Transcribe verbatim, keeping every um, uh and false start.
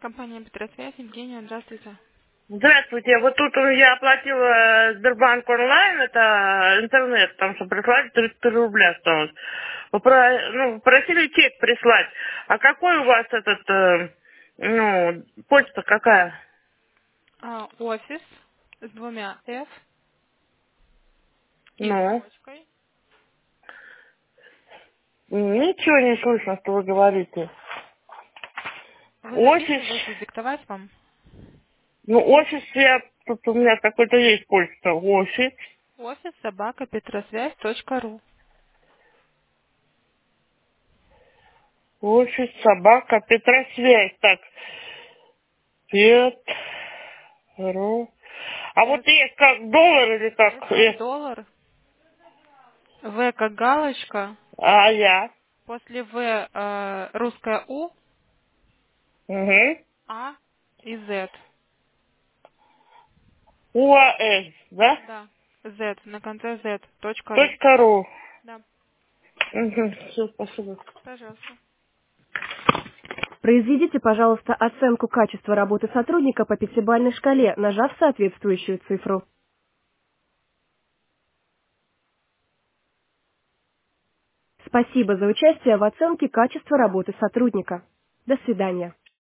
Компания Петросвязь, Евгения, здравствуйте. Здравствуйте. Вот тут я оплатила Сбербанк онлайн, это интернет, там что прислали тридцать три рубля осталось. Попро- ну, просили чек прислать. А какой у вас этот, э, ну, почта какая? А, офис с двумя F и Ну, строчкой. ничего не слышно, что вы говорите. Вы Офис, записываете, диктовать вам? ну, офис я, тут у меня какой-то есть почта. Офис, Офис собака петросвязь точка ру. офис, собака, Петросвязь. Так, Петро. А вот С, есть как доллар или S как? как Э, доллар, В как галочка, А я? после В э, русская У, Угу. А и Z. УАС, да? Да, Z, на конце Z, точка ру. Точка ру. Да, Угу. Все, спасибо. пожалуйста. Произведите, пожалуйста, оценку качества работы сотрудника по пятибалльной шкале, нажав соответствующую цифру. Спасибо за участие в оценке качества работы сотрудника. До свидания.